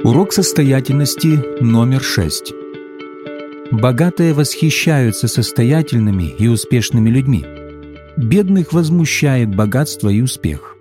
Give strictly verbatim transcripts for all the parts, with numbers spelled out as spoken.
Урок состоятельности номер шесть. Богатые восхищаются состоятельными и успешными людьми. Бедных возмущает богатство и успех.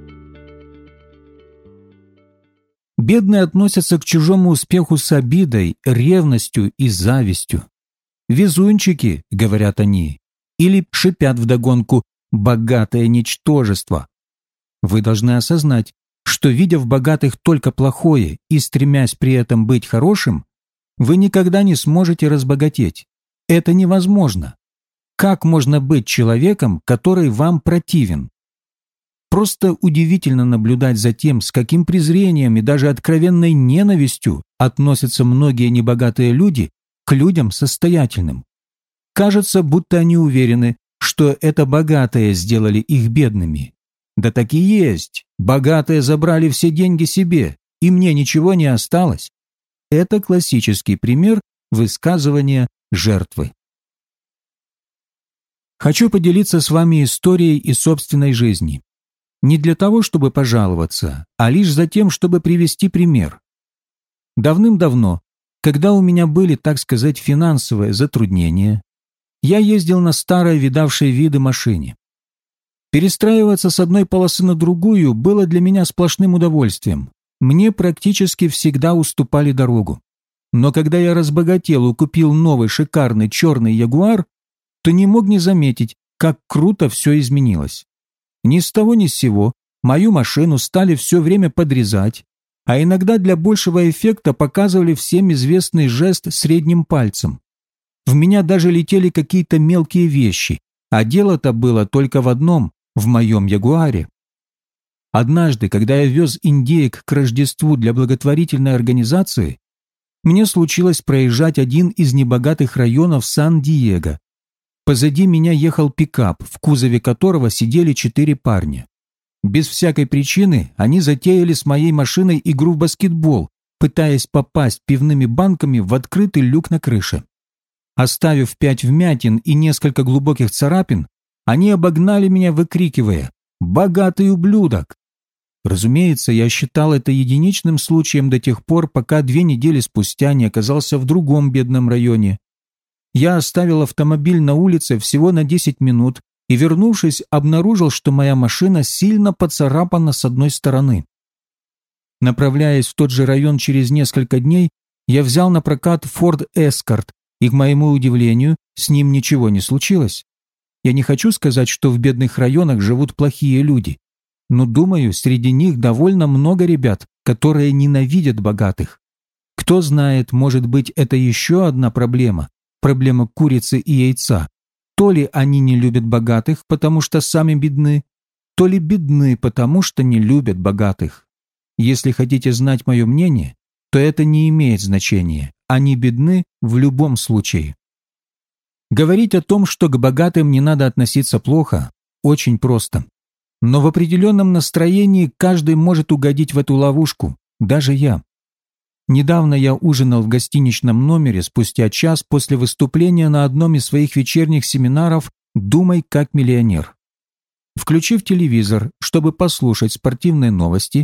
Бедные относятся к чужому успеху с обидой, ревностью и завистью. «Везунчики», — говорят они, или шипят вдогонку «богатое ничтожество». Вы должны осознать, что, видя в богатых только плохое и стремясь при этом быть хорошим, вы никогда не сможете разбогатеть. Это невозможно. Как можно быть человеком, который вам противен? Просто удивительно наблюдать за тем, с каким презрением и даже откровенной ненавистью относятся многие небогатые люди к людям состоятельным. Кажется, будто они уверены, что это богатые сделали их бедными. Да так и есть. Богатые забрали все деньги себе, и мне ничего не осталось. Это классический пример высказывания жертвы. Хочу поделиться с вами историей из собственной жизни. Не для того, чтобы пожаловаться, а лишь за тем, чтобы привести пример. Давным-давно, когда у меня были, так сказать, финансовые затруднения, я ездил на старой видавшей виды машине. Перестраиваться с одной полосы на другую было для меня сплошным удовольствием. Мне практически всегда уступали дорогу. Но когда я разбогател и купил новый шикарный черный Ягуар, то не мог не заметить, как круто все изменилось. Ни с того ни с сего мою машину стали все время подрезать, а иногда для большего эффекта показывали всем известный жест средним пальцем. В меня даже летели какие-то мелкие вещи, а дело-то было только в одном – в моем Ягуаре. Однажды, когда я вез индеек к Рождеству для благотворительной организации, мне случилось проезжать один из небогатых районов Сан-Диего. Позади меня ехал пикап, в кузове которого сидели четыре парня. Без всякой причины они затеяли с моей машиной игру в баскетбол, пытаясь попасть пивными банками в открытый люк на крыше. Оставив пять вмятин и несколько глубоких царапин, они обогнали меня, выкрикивая «Богатый ублюдок!». Разумеется, я считал это единичным случаем до тех пор, пока две недели спустя не оказался в другом бедном районе. Я оставил автомобиль на улице всего на десять минут и, вернувшись, обнаружил, что моя машина сильно поцарапана с одной стороны. Направляясь в тот же район через несколько дней, я взял на прокат Ford Escort, и, к моему удивлению, с ним ничего не случилось. Я не хочу сказать, что в бедных районах живут плохие люди, но, думаю, среди них довольно много ребят, которые ненавидят богатых. Кто знает, может быть, это еще одна проблема, проблема курицы и яйца. То ли они не любят богатых, потому что сами бедны, то ли бедны, потому что не любят богатых. Если хотите знать мое мнение, то это не имеет значения. Они бедны в любом случае. Говорить о том, что к богатым не надо относиться плохо, очень просто. Но в определенном настроении каждый может угодить в эту ловушку, даже я. Недавно я ужинал в гостиничном номере спустя час после выступления на одном из своих вечерних семинаров «Думай как миллионер». Включив телевизор, чтобы послушать спортивные новости,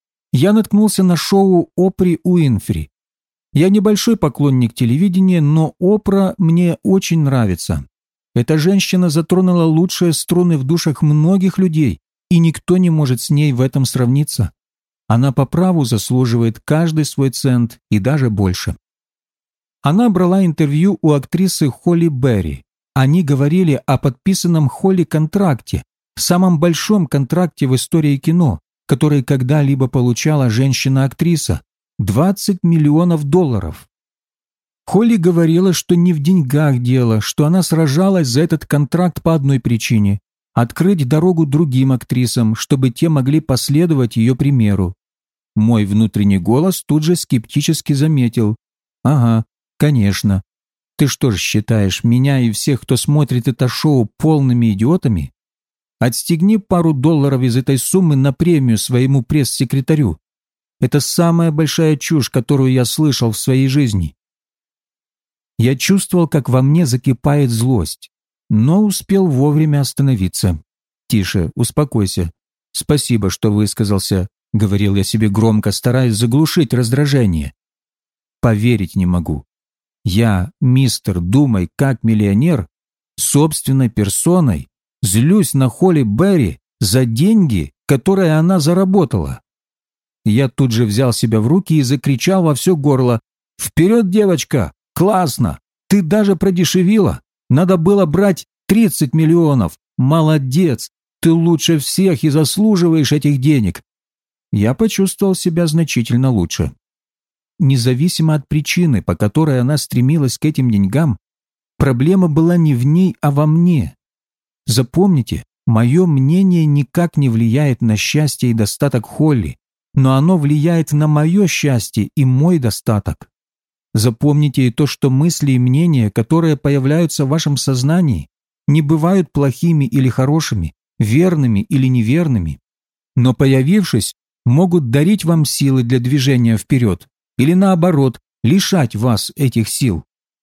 я наткнулся на шоу Опры Уинфри. Я небольшой поклонник телевидения, но Опра мне очень нравится. Эта женщина затронула лучшие струны в душах многих людей, и никто не может с ней в этом сравниться. Она по праву заслуживает каждый свой цент и даже больше. Она брала интервью у актрисы Холли Берри. Они говорили о подписанном Холли контракте, самом большом контракте в истории кино, который когда-либо получала женщина-актриса. двадцать миллионов долларов. Холли говорила, что не в деньгах дело, что она сражалась за этот контракт по одной причине – открыть дорогу другим актрисам, чтобы те могли последовать ее примеру. Мой внутренний голос тут же скептически заметил: «Ага, конечно. Ты что ж считаешь меня и всех, кто смотрит это шоу, полными идиотами? Отстегни пару долларов из этой суммы на премию своему пресс-секретарю. Это самая большая чушь, которую я слышал в своей жизни». Я чувствовал, как во мне закипает злость, но успел вовремя остановиться. «Тише, успокойся. Спасибо, что высказался. говорил я себе громко, стараясь заглушить раздражение. Поверить не могу. Я, мистер Думай как миллионер, собственной персоной злюсь на Холли Берри за деньги, которые она заработала. Я тут же взял себя в руки и закричал во все горло: «Вперед, девочка! Классно! Ты даже продешевила! Надо было брать тридцать миллионов! Молодец! Ты лучше всех и заслуживаешь этих денег!» Я почувствовал себя значительно лучше. Независимо от причины, по которой она стремилась к этим деньгам, проблема была не в ней, а во мне. Запомните, мое мнение никак не влияет на счастье и достаток Холли, но оно влияет на мое счастье и мой достаток. Запомните и то, что мысли и мнения, которые появляются в вашем сознании, не бывают плохими или хорошими, верными или неверными, но, появившись, могут дарить вам силы для движения вперед или, наоборот, лишать вас этих сил.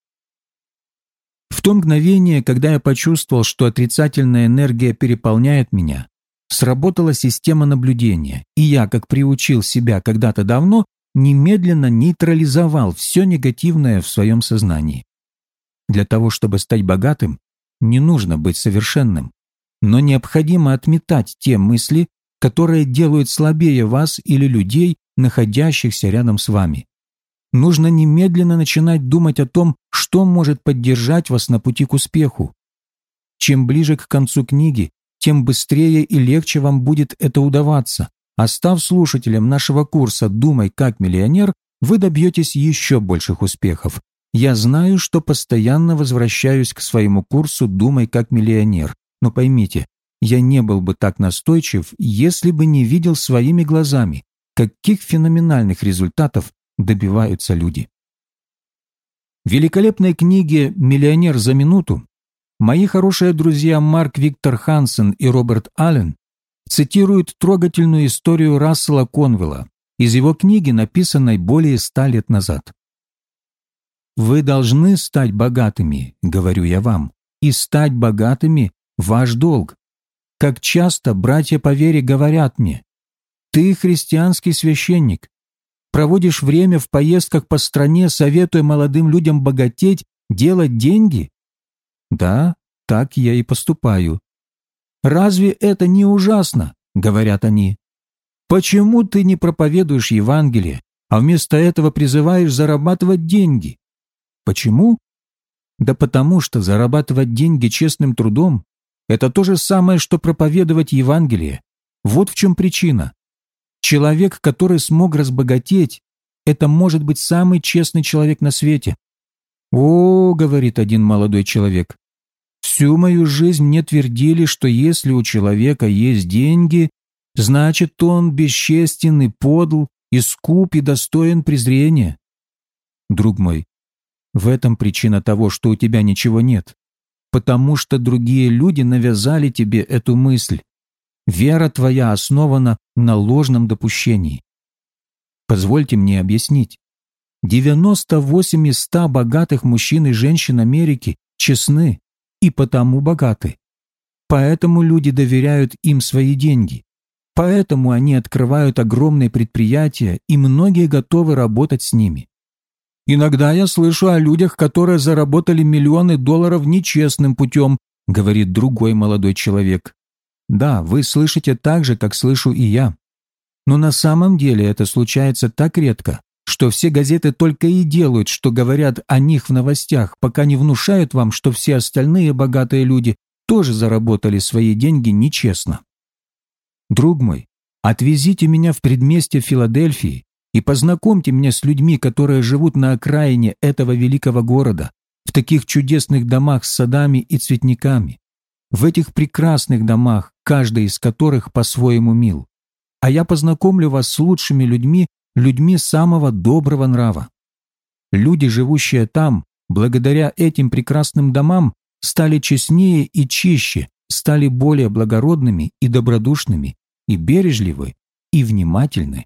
В то мгновение, когда я почувствовал, что отрицательная энергия переполняет меня, сработала система наблюдения, и я, как приучил себя когда-то давно, немедленно нейтрализовал все негативное в своем сознании. Для того, чтобы стать богатым, не нужно быть совершенным, но необходимо отметать те мысли, которые делают слабее вас или людей, находящихся рядом с вами. Нужно немедленно начинать думать о том, что может поддержать вас на пути к успеху. Чем ближе к концу книги, тем быстрее и легче вам будет это удаваться. А став слушателем нашего курса «Думай как миллионер», вы добьетесь еще больших успехов. Я знаю, что постоянно возвращаюсь к своему курсу «Думай как миллионер». Но поймите, я не был бы так настойчив, если бы не видел своими глазами, каких феноменальных результатов добиваются люди. В великолепной книге «Миллионер за минуту» мои хорошие друзья Марк Виктор Хансен и Роберт Аллен цитируют трогательную историю Рассела Конвелла из его книги, написанной более ста лет назад. «Вы должны стать богатыми, говорю я вам, и стать богатыми – ваш долг. Как часто братья по вере говорят мне: ты христианский священник, проводишь время в поездках по стране, советуя молодым людям богатеть, делать деньги? Да, так я и поступаю. Разве это не ужасно, говорят они. Почему ты не проповедуешь Евангелие, а вместо этого призываешь зарабатывать деньги? Почему? Да потому что зарабатывать деньги честным трудом – это то же самое, что проповедовать Евангелие. Вот в чем причина. Человек, который смог разбогатеть, это может быть самый честный человек на свете. «О, — говорит один молодой человек, — всю мою жизнь мне твердили, что если у человека есть деньги, значит, он бесчестен и подл, и скуп, и достоин презрения. Друг мой, в этом причина того, что у тебя ничего нет, потому что другие люди навязали тебе эту мысль. Вера твоя основана на ложном допущении. Позвольте мне объяснить. девяносто восемь из ста богатых мужчин и женщин Америки честны и потому богаты. Поэтому люди доверяют им свои деньги. Поэтому они открывают огромные предприятия, и многие готовы работать с ними. Иногда я слышу о людях, которые заработали миллионы долларов нечестным путем, говорит другой молодой человек. Да, вы слышите так же, как слышу и я. Но на самом деле это случается так редко, что все газеты только и делают, что говорят о них в новостях, пока не внушают вам, что все остальные богатые люди тоже заработали свои деньги нечестно. Друг мой, отвезите меня в предместье Филадельфии и познакомьте меня с людьми, которые живут на окраине этого великого города, в таких чудесных домах с садами и цветниками. В этих прекрасных домах, каждый из которых по-своему мил. А я познакомлю вас с лучшими людьми, людьми самого доброго нрава. Люди, живущие там, благодаря этим прекрасным домам, стали честнее и чище, стали более благородными и добродушными, и бережливы, и внимательны.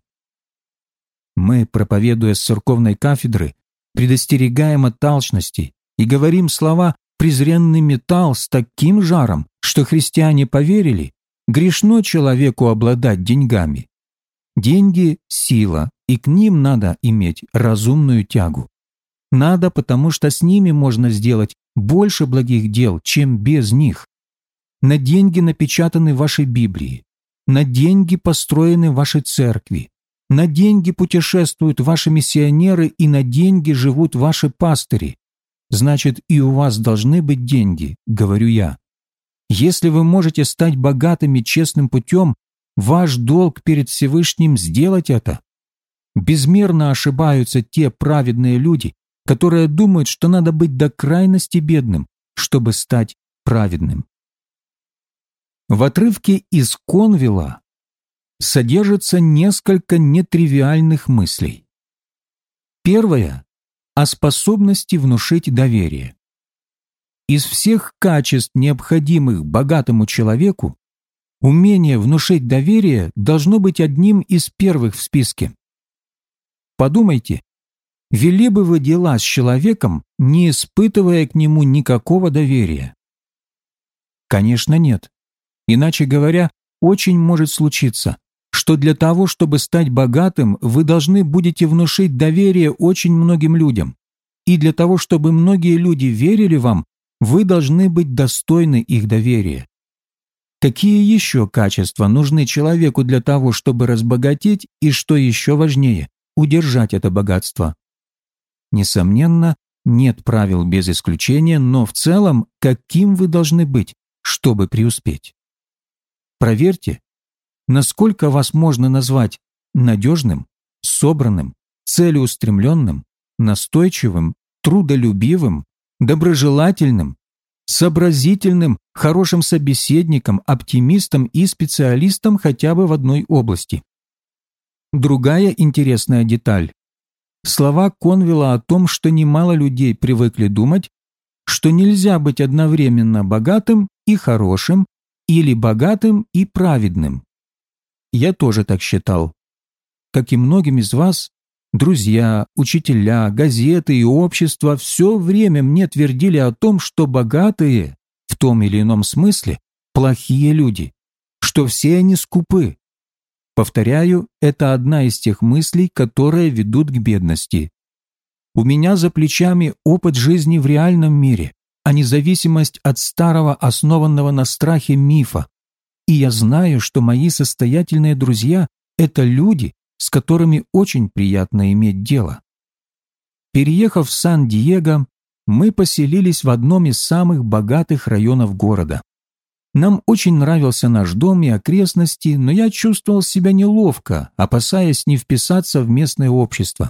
Мы, проповедуя с церковной кафедры, предостерегаем от алчности и говорим слова «презренный металл» с таким жаром, что христиане поверили, грешно человеку обладать деньгами. Деньги – сила, и к ним надо иметь разумную тягу. Надо, потому что с ними можно сделать больше благих дел, чем без них. На деньги напечатаны в вашей Библии, на деньги построены ваши церкви, на деньги путешествуют ваши миссионеры и на деньги живут ваши пастыри. Значит, и у вас должны быть деньги, говорю я. Если вы можете стать богатыми честным путем, ваш долг перед Всевышним сделать это. Безмерно ошибаются те праведные люди, которые думают, что надо быть до крайности бедным, чтобы стать праведным. В отрывке из Конвилла содержится несколько нетривиальных мыслей. Первое – о способности внушить доверие. Из всех качеств, необходимых богатому человеку, умение внушить доверие должно быть одним из первых в списке. Подумайте, вели бы вы дела с человеком, не испытывая к нему никакого доверия? Конечно, нет. Иначе говоря, очень может случиться, что для того, чтобы стать богатым, вы должны будете внушить доверие очень многим людям. И для того, чтобы многие люди верили вам, вы должны быть достойны их доверия. Какие еще качества нужны человеку для того, чтобы разбогатеть, и, что еще важнее, удержать это богатство? Несомненно, нет правил без исключения, но в целом, каким вы должны быть, чтобы преуспеть? Проверьте, насколько вас можно назвать надежным, собранным, целеустремленным, настойчивым, трудолюбивым, доброжелательным, сообразительным, хорошим собеседником, оптимистом и специалистом хотя бы в одной области. Другая интересная деталь. Слова Конвилла о том, что немало людей привыкли думать, что нельзя быть одновременно богатым и хорошим, или богатым и праведным. Я тоже так считал. Как и многим из вас, друзья, учителя, газеты и общество все время мне твердили о том, что богатые, в том или ином смысле, плохие люди, что все они скупы. Повторяю, это одна из тех мыслей, которые ведут к бедности. У меня за плечами опыт жизни в реальном мире, а не зависимость от старого, основанного на страхе мифа. И я знаю, что мои состоятельные друзья – это люди, с которыми очень приятно иметь дело. Переехав в Сан-Диего, мы поселились в одном из самых богатых районов города. Нам очень нравился наш дом и окрестности, но я чувствовал себя неловко, опасаясь не вписаться в местное общество.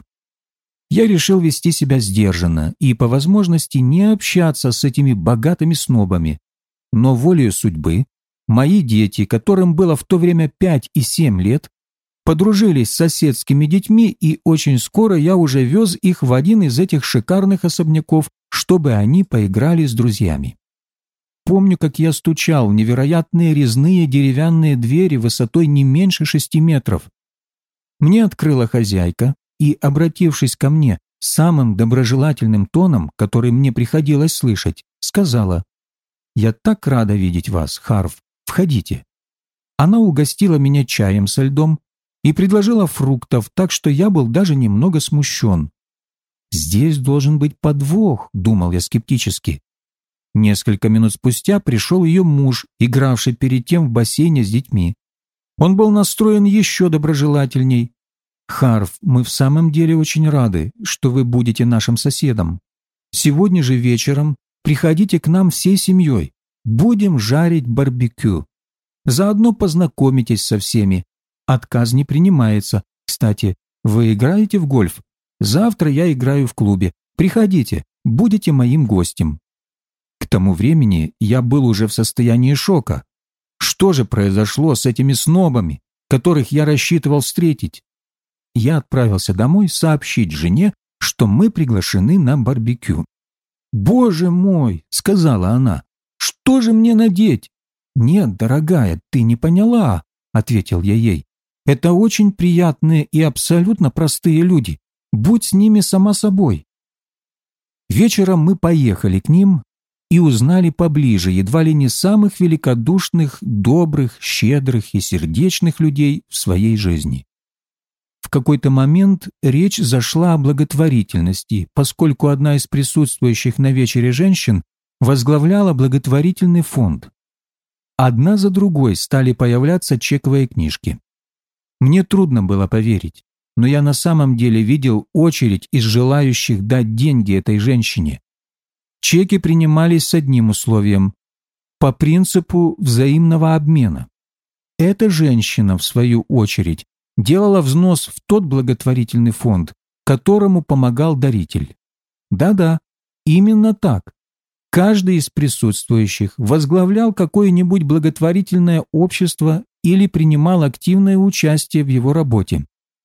Я решил вести себя сдержанно и, по возможности, не общаться с этими богатыми снобами. Но волею судьбы мои дети, которым было в то время пять и семь лет, подружились с соседскими детьми, и очень скоро я уже вез их в один из этих шикарных особняков, чтобы они поиграли с друзьями. Помню, как я стучал в невероятные резные деревянные двери высотой не меньше шести метров. Мне открыла хозяйка и, обратившись ко мне самым доброжелательным тоном, который мне приходилось слышать, сказала: «Я так рада видеть вас, Харв, входите». Она угостила меня чаем со льдом и предложила фруктов, так что я был даже немного смущен. «Здесь должен быть подвох», — думал я скептически. Несколько минут спустя пришел ее муж, игравший перед тем в бассейне с детьми. Он был настроен еще доброжелательней. «Харв, мы в самом деле очень рады, что вы будете нашим соседом. Сегодня же вечером приходите к нам всей семьей. Будем жарить барбекю. Заодно познакомитесь со всеми. Отказ не принимается. Кстати, вы играете в гольф? Завтра я играю в клубе. Приходите, будете моим гостем». К тому времени я был уже в состоянии шока. Что же произошло с этими снобами, которых я рассчитывал встретить? Я отправился домой сообщить жене, что мы приглашены на барбекю. «Боже мой!» — сказала она. «Что же мне надеть?» «Нет, дорогая, ты не поняла», — ответил я ей. «Это очень приятные и абсолютно простые люди. Будь с ними сама собой». Вечером мы поехали к ним и узнали поближе едва ли не самых великодушных, добрых, щедрых и сердечных людей в своей жизни. В какой-то момент речь зашла о благотворительности, поскольку одна из присутствующих на вечере женщин возглавляла благотворительный фонд. Одна за другой стали появляться чековые книжки. Мне трудно было поверить, но я на самом деле видел очередь из желающих дать деньги этой женщине. Чеки принимались с одним условием – по принципу взаимного обмена. Эта женщина, в свою очередь, делала взнос в тот благотворительный фонд, которому помогал даритель. Да-да, именно так. Каждый из присутствующих возглавлял какое-нибудь благотворительное общество или принимал активное участие в его работе.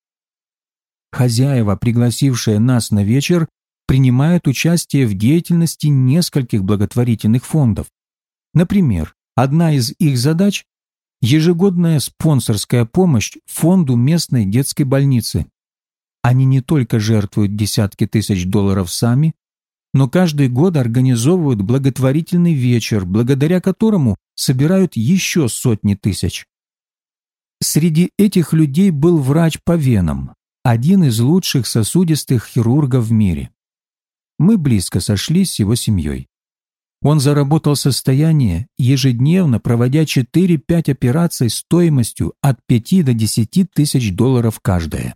Хозяева, пригласившие нас на вечер, принимают участие в деятельности нескольких благотворительных фондов. Например, одна из их задач – ежегодная спонсорская помощь фонду местной детской больницы. Они не только жертвуют десятки тысяч долларов сами, но каждый год организовывают благотворительный вечер, благодаря которому собирают еще сотни тысяч. Среди этих людей был врач по венам, один из лучших сосудистых хирургов в мире. Мы близко сошлись с его семьей. Он заработал состояние, ежедневно проводя четыре-пять операций стоимостью от пяти до десяти тысяч долларов каждая.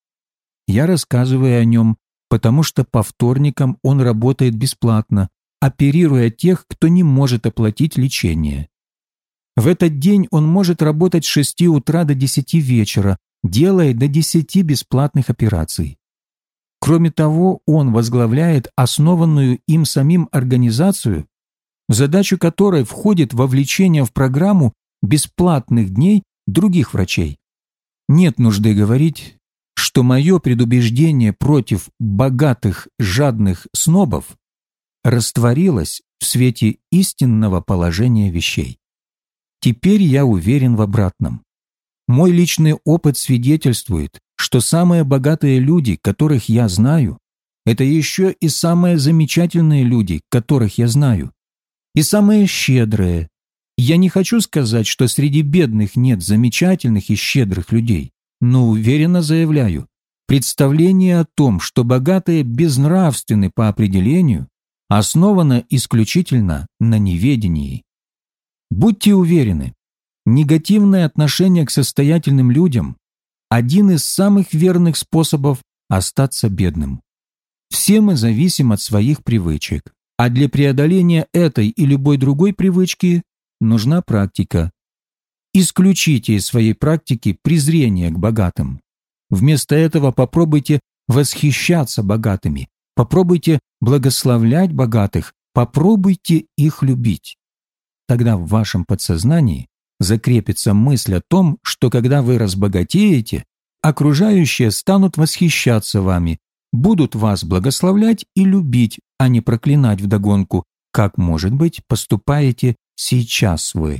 Я рассказываю о нем, потому что по вторникам он работает бесплатно, оперируя тех, кто не может оплатить лечение. В этот день он может работать с шести утра до десяти вечера, делая до десяти бесплатных операций. Кроме того, он возглавляет основанную им самим организацию, в задачу которой входит вовлечение в программу бесплатных дней других врачей. Нет нужды говорить, что мое предубеждение против богатых, жадных снобов растворилось в свете истинного положения вещей. Теперь я уверен в обратном. Мой личный опыт свидетельствует, что самые богатые люди, которых я знаю, это еще и самые замечательные люди, которых я знаю, и самые щедрые. Я не хочу сказать, что среди бедных нет замечательных и щедрых людей, но уверенно заявляю, представление о том, что богатые безнравственны по определению, основано исключительно на неведении. Будьте уверены, негативное отношение к состоятельным людям – один из самых верных способов остаться бедным. Все мы зависим от своих привычек, а для преодоления этой и любой другой привычки нужна практика. Исключите из своей практики презрение к богатым. Вместо этого попробуйте восхищаться богатыми, попробуйте благословлять богатых, попробуйте их любить. Тогда в вашем подсознании закрепится мысль о том, что когда вы разбогатеете, окружающие станут восхищаться вами, будут вас благословлять и любить, а не проклинать вдогонку, как, может быть, поступаете сейчас вы.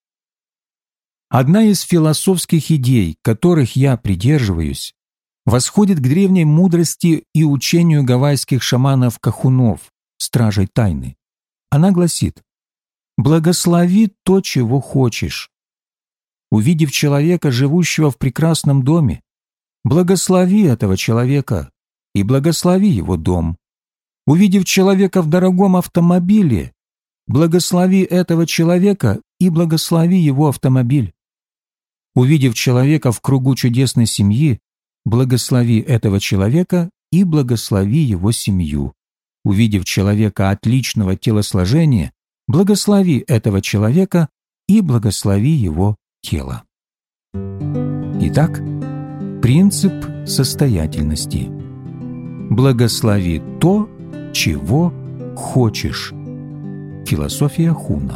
Одна из философских идей, которых я придерживаюсь, восходит к древней мудрости и учению гавайских шаманов-кахунов, стражей тайны. Она гласит: «Благослови то, чего хочешь». Увидев человека, живущего в прекрасном доме, благослови этого человека и благослови его дом. Увидев человека в дорогом автомобиле, благослови этого человека и благослови его автомобиль. Увидев человека в кругу чудесной семьи, благослови этого человека и благослови его семью. Увидев человека отличного телосложения, благослови этого человека и благослови его тело. Итак, принцип состоятельности. Благослови то, чего хочешь. Философия Хуна.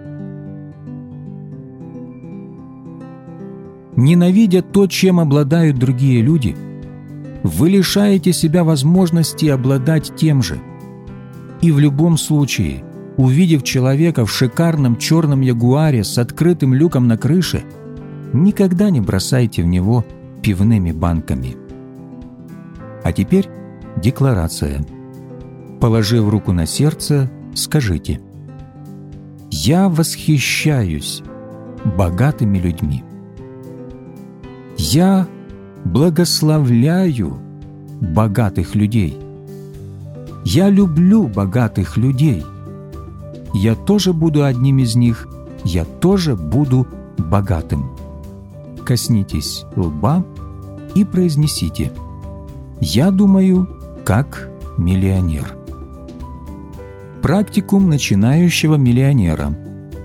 Ненавидя то, чем обладают другие люди, вы лишаете себя возможности обладать тем же. И в любом случае, увидев человека в шикарном черном ягуаре с открытым люком на крыше, никогда не бросайте в него пивными банками. А теперь декларация. Положив руку на сердце, скажите: «Я восхищаюсь богатыми людьми. Я благословляю богатых людей. Я люблю богатых людей. Я тоже буду одним из них. Я тоже буду богатым. Коснитесь лба и произнесите: «Я думаю, как миллионер». Практикум начинающего миллионера.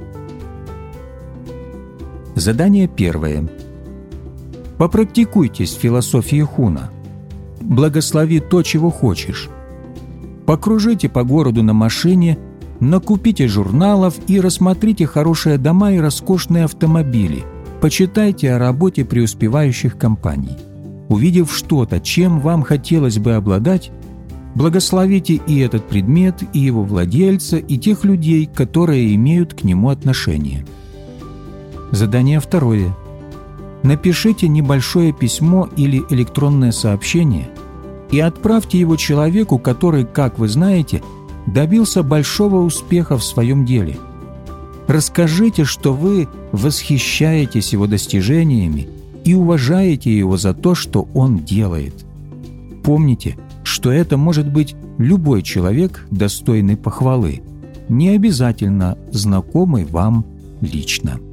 Задание первое. Попрактикуйтесь в философии Хуна. Благослови то, чего хочешь. Покружите по городу на машине, накупите журналов и рассмотрите хорошие дома и роскошные автомобили. Почитайте о работе преуспевающих компаний. Увидев что-то, чем вам хотелось бы обладать, благословите и этот предмет, и его владельца, и тех людей, которые имеют к нему отношение. Задание второе. Напишите небольшое письмо или электронное сообщение и отправьте его человеку, который, как вы знаете, добился большого успеха в своем деле. Расскажите, что вы восхищаетесь его достижениями и уважаете его за то, что он делает. Помните, что это может быть любой человек, достойный похвалы, не обязательно знакомый вам лично.